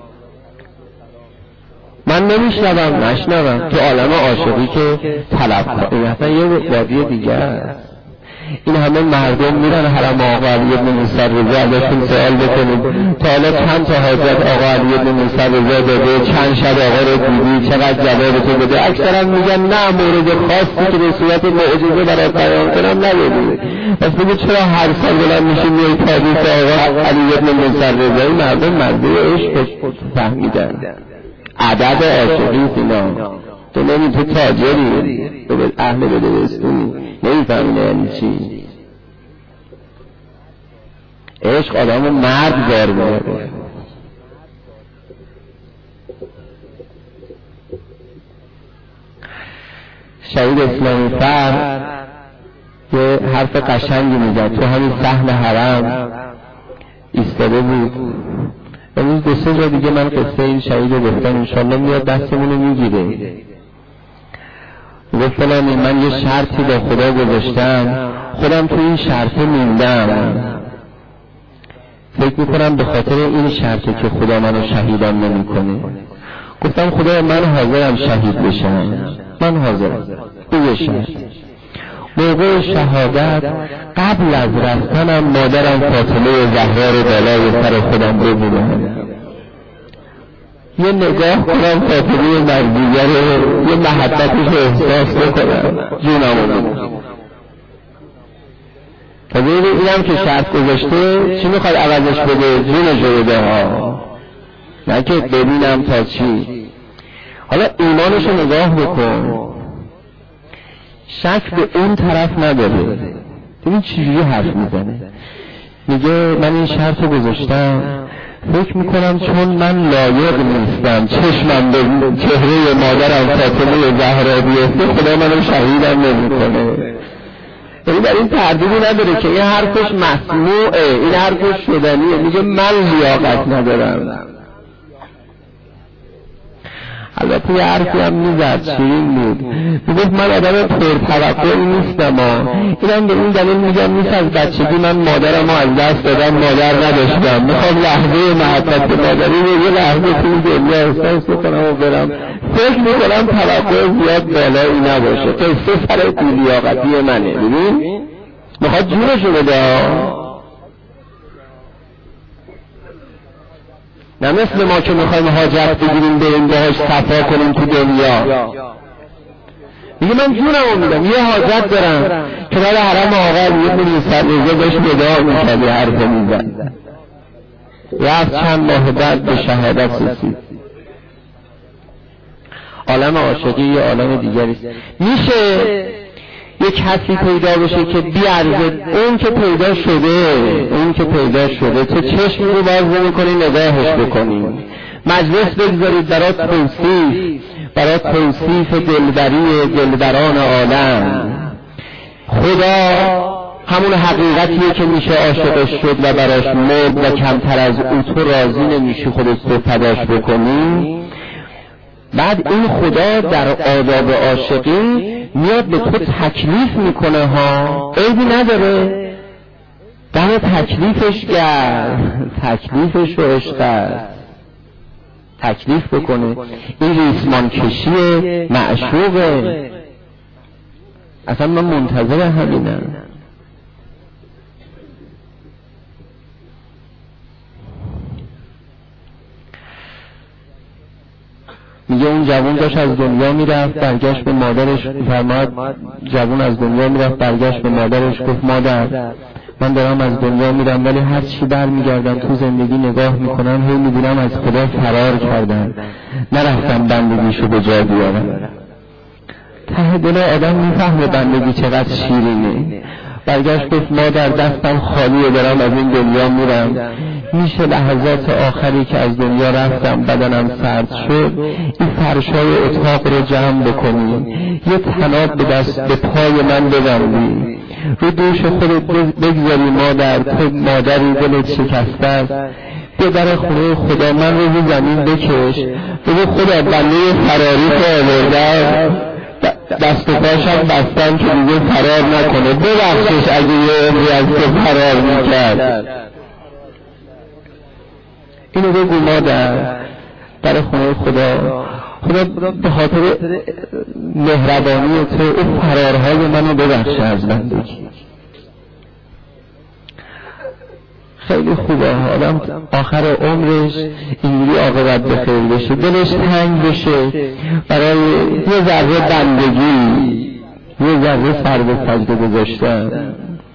A: من نشنوم تو عالم عاشقی که طلب کنه، اصلا یه وادی دیگه است. این همه مردم میرن حرم آقا علی ابن موسی رضا ازشون سوال بکنید تا حالا چند تا حاجت آقا علی ابن موسی رضا داده، چند شب آقا رو دیدی، چقدر جواب تو بده؟ اکثرا میگن نه، مورد خاصی که به صورت معجزه برات بیان کنم ندیدی. پس بگو چرا هر سال بلند میشین میای تاریخ آقا علی ابن موسی رضا؟ این مردم مرده عشق فهمیدن، عدد عاشقی اینا. تو نمی تو تاجری، تو به اهل بدبستونی، نمیفهمینه یعنی چی. عشق آدم مرد دار میاره. شهید اسلامی فر یه حرف قشنگی میزد، تو همین صحن حرم ایستاده بود. امروز 2-3 جا دیگه من قصه این شهید رو گفتم، انشالله میاد دستمونو میگیره. گفت فلانی من یه شرطی با خدا گذاشتم، خودم تو این شرط موندم، فکر میکنم به خاطر این شرطی که خدا منو شهیدم نمیکنه. گفتم خدا من حاضرم شهید بشم، من حاضرم. این شرط موقع شهادت قبل از رفتنم مادرم فاطمه زهرا رو بالای سر خودم ببینم، یه نگاه کنم فاطمه مرضیه رو، یه محبتش رو احساس بکنم، جونم رو بکنم. تازه اینم که شرط گذاشته چی میخواد عوضش بده؟ جونش رو بده ها، نه که ببینم تا چی. حالا ایمانش رو نگاه بکن، شک به اون طرف نداره. ببین چجوری حرف میزنه، میگه من این شرط رو گذاشتم، فکر میکنم چون من لایق نیستم چشمم به چهره مادرم فاطمه زهرا بیفته خدا منو شهیدم نمیکنه. یعنی در این تردیدی نداره که این حرفش مسموعه، این حرفش شدنیه. میگه من لیاقت ندارم. البته یه حرفی هم میزد شیرین بود، میگفت من آدم پرتوقعی نیستم، اینم به این دلیل میگم نیست از بچگی من مادرم رو از دست دادم، مادر نداشتم، میخوام لحظه محبت مادری رو یه لحظه توی دنیا احساس بکنم و برم. فکر میکنم توقع زیاد بالایی نباشه، قصه سر بی‌لیاقتی منه. ببین میخواد جونش رو بده، نه مثل ما که میخوایم حاجت بگیریم بریم باهاش صفا کنیم تو دنیا. میگه من جونم رو میدم، یه حاجت دارم که بعد حرم آقا یه ملی سرزه داشت ندعا میکرد، یه حرف میزد، رفت چند ماه بعد به شهادت رسید. عالم عاشقی یه عالم دیگریست. میشه یه کسی پیدا بشه که بیارزه اون که پیدا شده، اون که پیدا شده تو چشم رو باز نمی‌کنی نگاهش بکنی، مجلس بگذارید برای توصیف دلبری دلبران عالم. خدا همون حقیقتیه که میشه عاشقش شد و براش مرد و کمتر از او تو راضی نمیشی خودت رو فداش بکنی. بعد این خدا در آداب عاشقی میاد به تو تکلیف میکنه ها، عیبی نداره، دم تکلیفش گرم، تکلیفش رو عشق تکلیف بکنه. این ریسمان کشی معشوقه، اصلا من منتظر همینم. میگه اون جوان داشت از دنیا میرفت، برگشت به مادرش، فرماد جوان از دنیا میرفت برگشت به مادرش، گفت مادر من دارم از دنیا میرم ولی هر چی برمیگردم تو زندگی نگاه میکنم هی میبینم از خدا فرار کردم، نرفتم بندگیشو به جا بیارم. ته دل آدم میفهمه بندگی چقدر شیرینه. برگشت گفت مادر دستم خالیه، دارم از این دنیا میرم، میشه لحظات آخری که از دنیا رفتم بدنم سرد شد این فرشای اتاق رو جمع بکنی، یه طناب به پای من ببندی، رو دوش خودت بگذاری مادر، تو مادری دلت شکسته است، ببر خونه خدا من رو زمین بکش، بگو خدا بنده فراری که آوردم دست و پاشم بستم که دیگه فرار نکنه، ببخشش اگه یه عمری از تو فرار میکرد. اینو بگو مادر در خونه خدا به خاطر مهربانی تو اون فرارهای منو ببخشه از بندگی. خیلی خوبه آدم آخر عمرش اینجوری عاقبت بخیر بشه، دلش تنگ بشه برای یه ذره بندگی، یه ذره سر به سجده گذاشتن.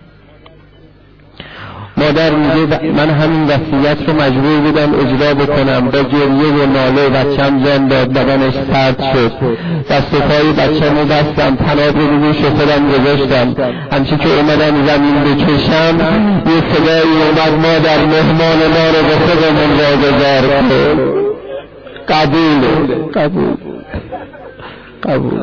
A: مادر میگه من همین وصیت رو مجبور بودم اجرا بکنم، با گریه و ناله بچم جان داد، بدنش سرد شد، دست و پای بچم رو بستم، طناب رو روش خودم گذاشتم، همچی که اومدم زمین بکشم یه صدایی اومد مادر مهمان ما رو به خودمون واگذار کن. قبول.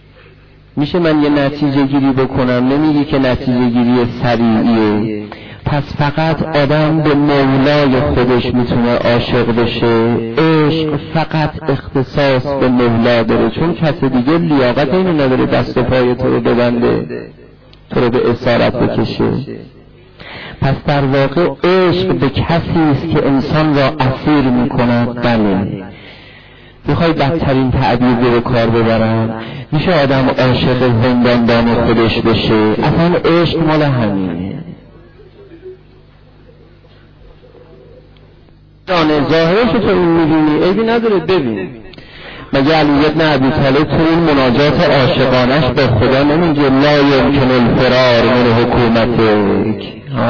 A: میشه من یه نتیجه گیری بکنم؟ نمیگی که نتیجه گیری سریعیه، پس فقط آدم به مولای خودش میتونه عاشق بشه. عشق فقط اختصاص به مولا داره، چون کس دیگه لیاقت اینو نداره دست و پای تو رو ببنده، تو رو به اسارت بکشه. پس در واقع عشق به کسی است که انسان را اسیر میکند. بله، میخوای بدترین تعبیر رو کار ببرم، میشه آدم عاشق زندانبان خودش بشه. اصلا عشق مال همینه. ظاهرش تو این میدونی، عیبی نداره. ببین مگه علی بن ابی طالب تو این مناجات عاشقانش به خدا نمیگه لا یمکن الفرار من حکومتک؟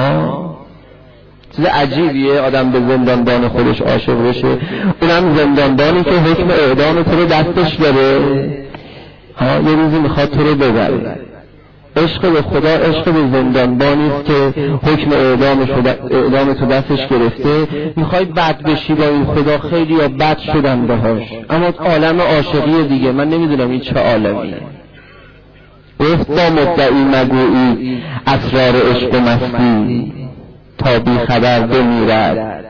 A: چیز عجیبیه آدم به زندانبان خودش عاشق بشه، اونم زندانبانی که حکم اعدام تو رو دستش داره. یه روزی میخواد تو رو ببره. عشق به خدا عشق به زندانبانی است که حکم اعدام تو دستش گرفته. میخوای بد بشی با این خدا، خیلی یا بد شدن باهاش، اما عالم عاشقی دیگه. من نمیدونم این چه عالمیه. گفت با مدعی مگویی اسرار عشق و مستی، تا بی خبر بمیرد.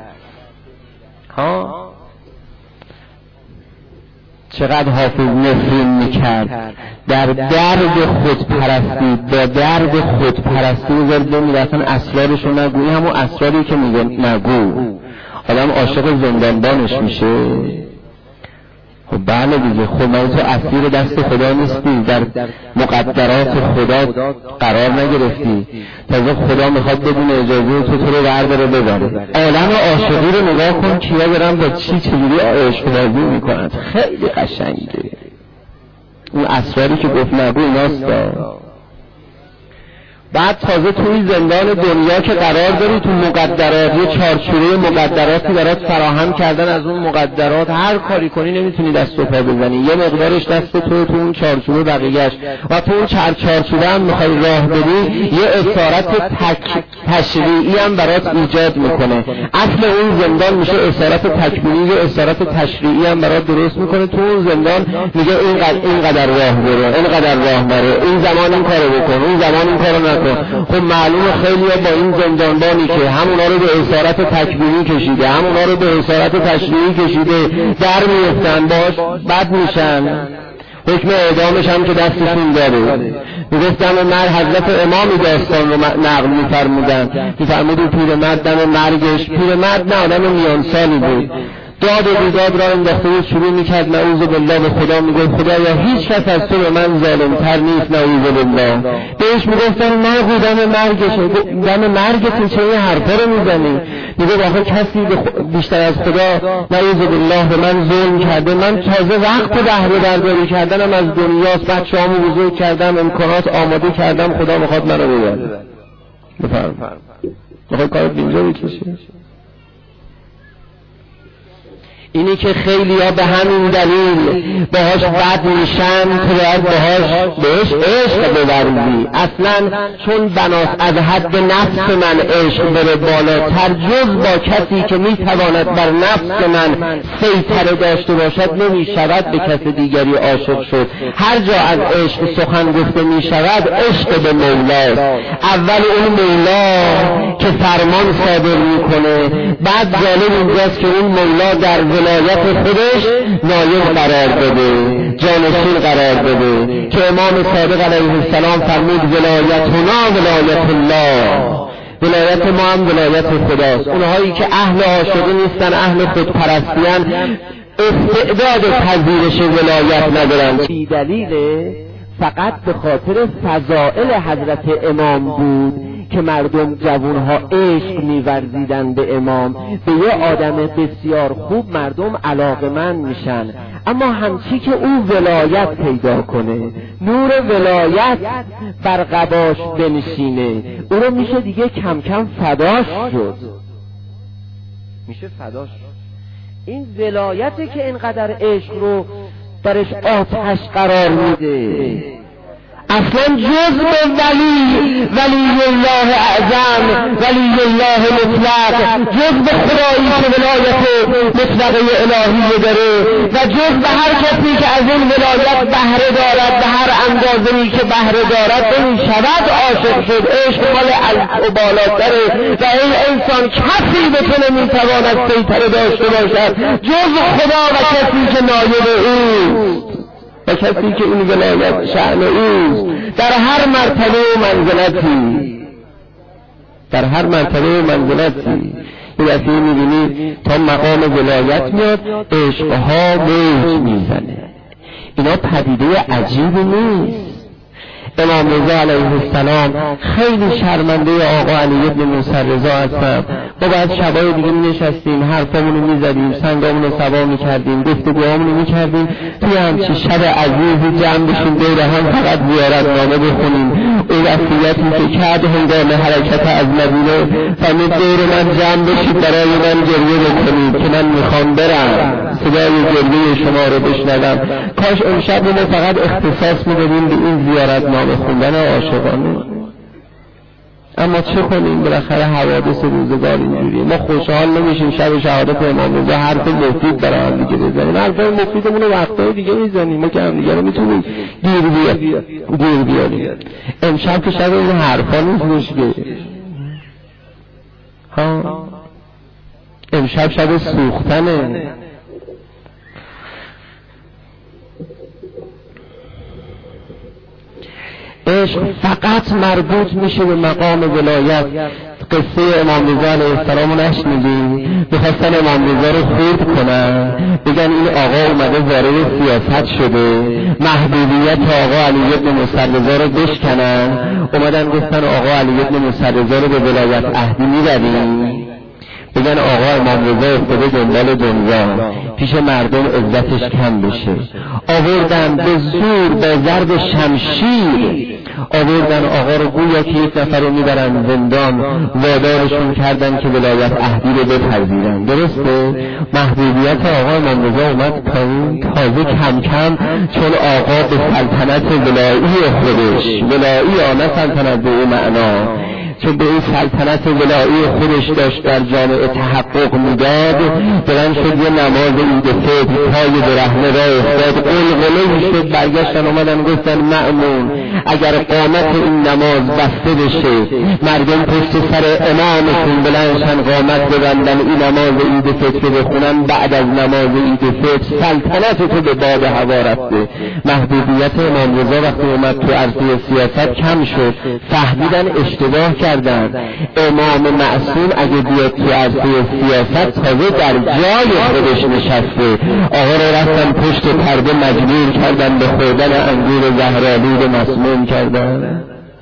A: چقدر حافظ نفرین میکرد در درد خودپرستی، با درد خودپرستی بذار بمیره، اصلا اسرارشو نگویی. همون اسراری که میگه نگو، آدم عاشق زندانبانش میشه. خب بله دیگه. خب من تو اسیر دست خدا نیستی، در مقدرات خدا قرار نگرفتی. تازه خدا میخواد بدون اجازه تو رو برداره ببره. عالم عاشقی رو نگاه کن، کیا دارن با چجوری عشق بازی میکنن. خیلی قشنگه. اون اسراری که گفت نگو ایناست. بعد تازه توی زندان دنیا که قرار داری، تو مقدرات یه چارچوبه مقدراتی برات فراهم کردن. از اون مقدرات هر کاری کنی نمیتونی دست و پا بزنی، یه مقدارش دست تو اون چارچوبه بقیه‌اش. و تو اون چارچوبه هم میخوای راه بری، یه اسارت تشریعی هم برات ایجاد میکنه. اصل اون زندان میشه اسارت تکوینی، یه اسارت تشریعی هم برات درست میکنه. تو اون زندان میگه اینقدر راه برو، اینقدر راه برو، این زمان این کارو بکن، اون زمان این کارو نکن. خب معلومه خیلی‌ها با این زندانبانی که همونا رو به اسارت تکوینی کشیده، همونا رو به اسارت تشریعی کشیده، در میفتن، باش بد میشن. حکم اعدامش هم که دستشون داره. میگفتن مرد حضرت امامی داستان رو نقل میفرمودن، میفرمودن پیرمرد دم مرگش، پیرمرد نه آدم میان سالی بود، داد و بیداد را انداخته بود، شروع میکرد نعوذ بالله به خدا، میگفت خدایا هیچ کس از تو به من ظالمتر نیست، نعوذ بالله. بهش میگفتن نه دم مرگشه، دم مرگت چه این حرفا رو میزنی؟ میگه آخه کسی بیشتر از خدا نعوذ بالله به من ظلم کرده، من تازه وقت بهره برداری کردنم از دنیاست، بچه‌هامو بزرگ کردم، امکانات آماده کردم، خدا میخواد منو ببره. بفرم میخواد کارت اینجا بکشه. اینی که خیلی ها به همین دلیل باهاش بد میشن، تو باید بهش عشق بورزی. اصلا چون بناس از حد نفس من عشق بره بالاتر، جز با کسی که میتواند بر نفس من سیطره داشته باشد نمیشود به کس دیگری عاشق شد. هر جا از عشق سخن گفته میشود، عشق به مولاست. اول اون مولا که فرمان صادر میکنه، بعد جالب اینجاست که اون مولا در ولایت خودش نایب قرار بده، جانشین قرار بده، که امام صادق علیه السلام فرمود ولایتنا ولایت الله، ولایت ما هم ولایت خداست. اونهایی که اهل عاشقی نیستن، اهل خودپرستیان، استعداد پذیرش ولایت ندارن. بی دلیل فقط به خاطر فضائل حضرت امام بود که مردم جوانها عشق می‌ورزیدن به امام، به یه آدم بسیار خوب مردم علاقه‌مند میشن. اما همچی که او ولایت پیدا کنه، نور ولایت بر قباش بنشینه، او رو میشه دیگه کم کم فداش شد، میشه فداش شد. این ولایته که اینقدر عشق رو درش آتش قرار میده. اصلا جز به ولی الله اعظم، ولی الله مطلق، جز به خدایی که ولایت مطلقه الهی داره و جز به هر کسی که از این ولایت بهره دارد به هر اندازه‌ای که بهره دارد نمی‌شود عاشق شد. عشق مال از و بالاتره و این انسان کسی به تو نمیتواند سیطره داشته باشد جز خدا و کسی که نایب اوست و کسی که این ولایت شأن اوست در هر مرتبه و منزلتی، در هر مرتبه و منزلتی. این دفعه می‌بینی تا مقام ولایت میاد عشقها موج میزنه. اینا پدیده عجیبی نیست. امام رضا علیه السلام خیلی شرمنده آقا علی بن موسی رضا هستن. ما بعد شبای دیگه می نشستیم حرفامونو می زدیم، سنگامونو سوا می کردیم، گفتگوهامونو می کردیم، توی همچی شب عزیزی جمع بشیم دور هم فقط زیارت نامه بخونیم. اون وصیتی که کرد هنگام حرکت از مدینه فرمود دور من جمع بشید برای من گریه بکنید که من میخوام برم صدای گریه شما رو بشنوم. کاش امشب ما فقط اختصاص میدادیم به این زیارت نامه خوندن عاشقانه. اما چه کنیم بالاخره حوادث روزگار اینجوریه. ما خوشحال نمیشیم شب شهادت امام رضا حرف مفید برای هم دیگه بزنیم. حرف مفیدمون رو وقتای دیگه میزنیم. ما که هم دیگه رو میتونیم گیر بیاریم. امشب که شب این حرفا نیست که امشب شب سوختنه. عشق فقط مربوط میشه به مقام ولایت. قصه امام رضا علیه السلام رو نشنیدیم؟ میخواستن امام رضا رو خورد کنن، بگن این آقا اومده وارد سیاست شده، محبوبیت آقا علی بن موسی رضا رو بشکنن. اومدن گفتن آقا علی بن موسی رضا رو به ولایت عهدی میبریم، بگن آقا امام رضا افتاده دنبال دنیا، پیش مردم عزتش کم بشه. آوردن به زور به ضرب شمشیر آوردن آقا رو گویا که یک نفر رو میبرن زندان، وادارشون کردن که ولایت عهدی رو بپذیرن. درسته؟ محبوبیت آقا امام رضا اومد پایین تازه کم کم، چون آقا به سلطنت ولایی خودش، ولایی آنه سلطنت به این معنا، چون به این سلطنت ولایی خودش داشت در جامعه تحقق میداد، برن شد یه نماز عید فطر پای برهنه را افتاد، قلقله میشد، برگشتن اومدن گفتن مأمون اگر قامت این نماز بسته بشه، مردم پشت سر امامشون بلندشن قامت ببندن این نماز عید فطر بخونن، بعد از نماز عید فطر سلطنت تو به باد هوا رفته. محبوبیت امام رضا وقتی اومد تو عرصه سیاست کم شد، فهمیدن اشتباه کردن. امام معصوم اگه بیاد تو عرصه سیاست تازه در جای خودش نشسته. آقا رو رفتن پشت پرده مجبور کردن به خوردن انگور زهرآلود مسموم کردن.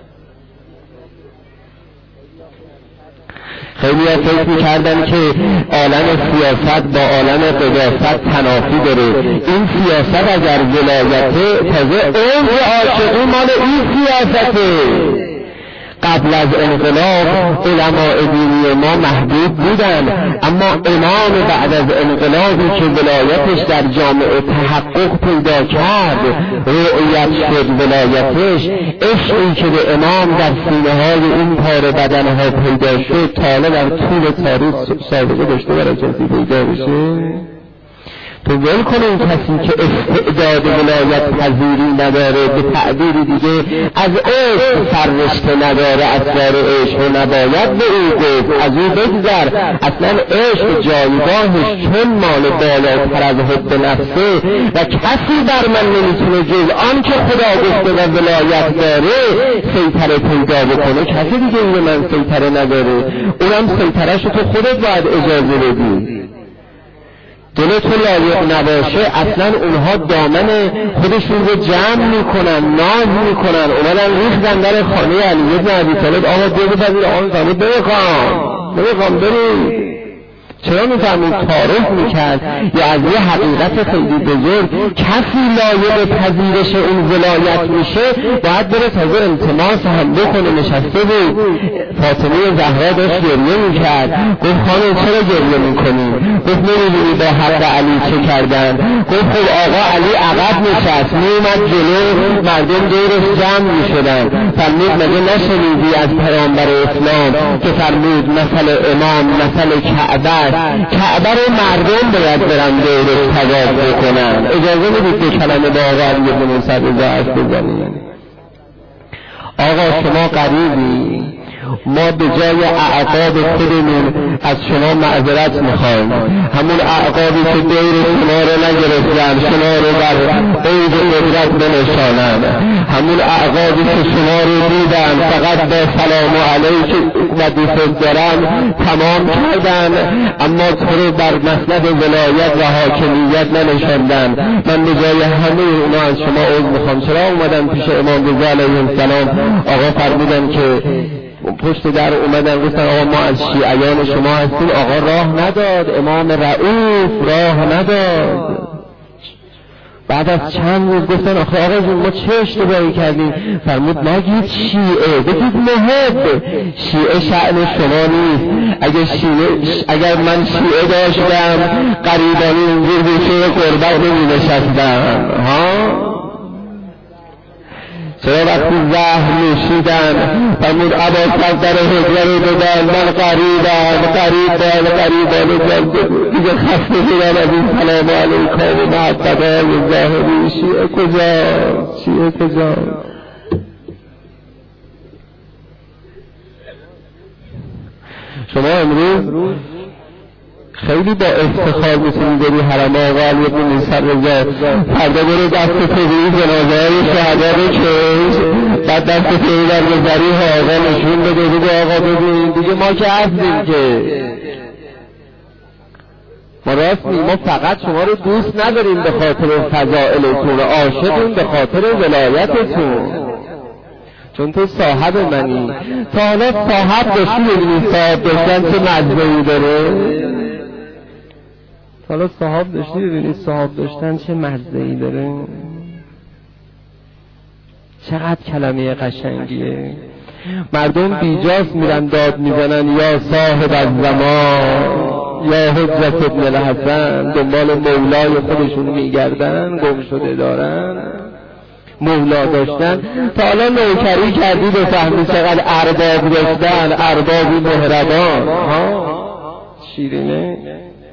A: خیلی ها فکر می‌کردن که عالم سیاست با عالم قداست تنافی داره. این سیاست اگر ولایته تازه اوج عاشقی مال این سیاسته. قبل از انقلاب علماء دینی ما محدود بودن، اما امام بعد از انقلابی که ولایتش در جامعه تحقق پیدا کرد، رؤیت شد ولایتش، عشقی که به امام در سینه های این پاره بدنها پیدا شد تا حالا در طول تاریخ سابقه داشته برای کسی پیدا بشه؟ تو ول کنین کسی که استعداد ولایت پذیری نداره، به تعبیری دیگه از عشق سررشته نداره، اسرار عشق رو نباید به او گفت، از او بگذر. اصلا عشق جایگاهش چون مال بالاتر از حب نفسه و کسی بر من نمیتونه جز آن که خدا گفته و ولایت داره سیطره پیدا بکنه. کسی دیگه این من سیطره نداره، اونم سیطرهش تو خودت باید اجازه بدی. دلتون لایق نباشه اصلا اونها دامن خودشون رو جمع میکنن، ناز میکنن. اومدن ریختن در خانه علی بن ابی طالب، آقا دیگه بذیر آن زمین بخوام بریم. چرا میفهمید؟ تعارف میکرد یا از یه حقیقت خیلی بزرگ کسی لایق پذیرش اون ولایت میشه باید بره تازه التماس هم بکنه. نشسته بود، فاطمه زهرا داشت گریه میکرد، گفت خانم چرا گریه میکنی؟ گفت نمیدونی با حق علی چه کردن؟ گفت خب آقا علی عقب نشست، میومد جلو، مردم دورش جمع میشدن. فرمود مگه نشنیدی از پیامبر اسلام که فرمود مثل امام مثل کعبه رو مردم باید برن دورش طواف بکنن. اجازه میدید که کلمه با آقا علی بن موسی رضا حرف بزنیم؟ آقا شما غریبی، ما به جای اعقاب خودمون از شما معذرت میخوایم. همون اعقابی که دور شما رو نگرفتن، شما رو بر اوج قدرت بنشانن، همون اعقابی که شما رو دیدن فقط با سلام علیک و دوست دارم تمام کردن، اما تو رو بر مسند ولایت و حاکمیت ننشاندن. من به جای همه اونا از شما عذر میخوام. چرا اومدن پیش امام رضا علیه السلام؟ آقا فرمودن که پشت در اومدن گفتن آقا ما از شیعیان شما هستیم. آقا راه نداد، امام رؤوف راه نداد. بعد از چند روز گفتن آخه آقا جون ما چه اشتباهی کردیم؟ فرمود نگید شیعه، بگید محب. شیعه شأن شما نیست. اگر من شیعه داشتم قریبانی اینجور بیشه قربت نمی نشستم. چرا وقتی زهر نوشیدن فرمود ابوالفضل حجره رو دادن من قریبان دیگه خسته شدن از این سلام علیکم و معبدهای ظاهری. شیعه کجا؟ شما امروز خیلی با افتخار میتونی بری حرم آقا علی بن موسی رضا، فردا برو دست توی جنازه های شهدا بکش، بعد دست توی در گذری آقا نشون بده، بگو آقا ببین دیگه ما که هستیم که ما راستیم، ما فقط شما رو دوست نداریم به خاطر فضائلتون، عاشقیم به خاطر ولایتتون، چون تو صاحب منی. تا حالا صاحب داشتی ببینی صاحب داشتن چه مجمعی داره؟ حالا صاحب داشتی ببینید صاحب داشتن چه مزه‌ای داره؟ چقدر کلمه قشنگیه. مردم بیجاست میرن داد میزنن یا صاحب الزمان یا حجت ابن الحسن، دنبال مولای خودشون میگردن، گم شده دارن، مولا داشتن. تا حالا نوکری کردی بفهمی چقدر ارباب داشتن، اربابی مهربان. شیرینه.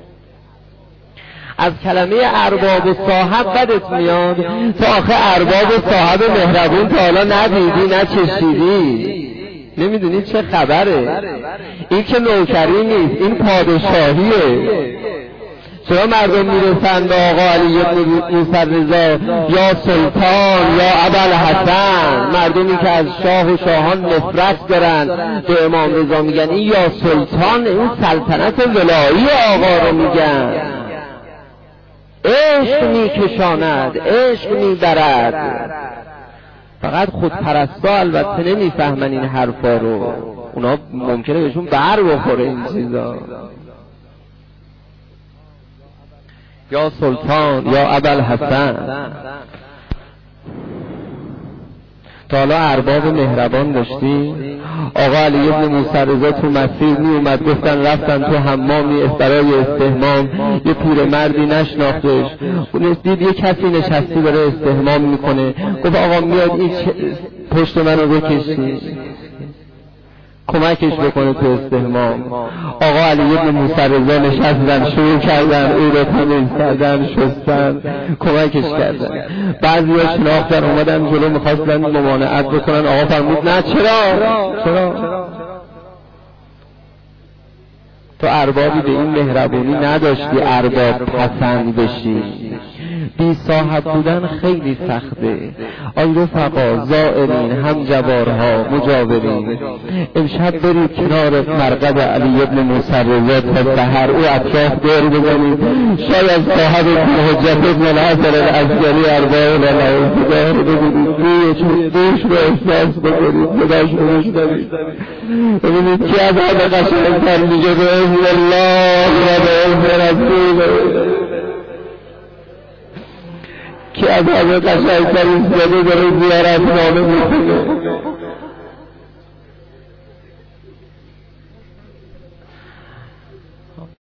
A: از کلمه ارباب و صاحب بدت میاد، تو آخه ارباب و صاحب مهربون تا حالا ندیدی نچشیدی، نمیدونی چه خبره. این که نوکری نیست، این پادشاهیه. چرا مردم میرسن به آقا علی بن موسی رضا یا سلطان یا ابوالحسن، مردمی که از شاه و شاهان نفرت دارن به امام رضا میگن این یا سلطان، این سلطنت ولایی آقا رو میگن. عشق میکشاند، عشق میبرد. فقط خودپرستا البته نمیفهمن این حرفا رو، اونا ممکنه بهشون بر بخوره این چیزا. یا سلطان یا ابوالحسن. تا حالا ارباب مهربان داشتی؟ آقا علی بن موسی رضا تو مسیر می اومد، گفتن رفتن تو حمامی برای استحمام، یه پیرمردی نشناختش، دید یه کسی نشستی داره استحمام میکنه، گفت آقا میاد این پشت منو بکشی کمکش بکنه تو استحمام. آقا علی بن موسی رضا نشستن، شروع کردن او رو تمیز کردن، شستن، کمکش کردن. بعضی ها شناختن اومدن جلو میخواستن ممانعت بکنن، آقا فرمود نه. چرا؟ تو اربابی به این مهربونی نداشتی ارباب پسند بشی. بی صاحب بودن خیلی سخته. آی رفقا، زائرین، هم جوارها، مجاورین، امشب برید کنار مرقد علی بن موسی رضا تا سحر او اطراف دور بزنید، شاید صاحب حجت ابن الحسن العسکری ارباب الانتظار ببینید، دوش رو احساس بکنید، بداش رو بشنوید، ببینید که از همه قشنگتر میگه به بإذن الله و بإذن رسوله که از حضرت قشنگترین زده داره زیارت نامه میکنه.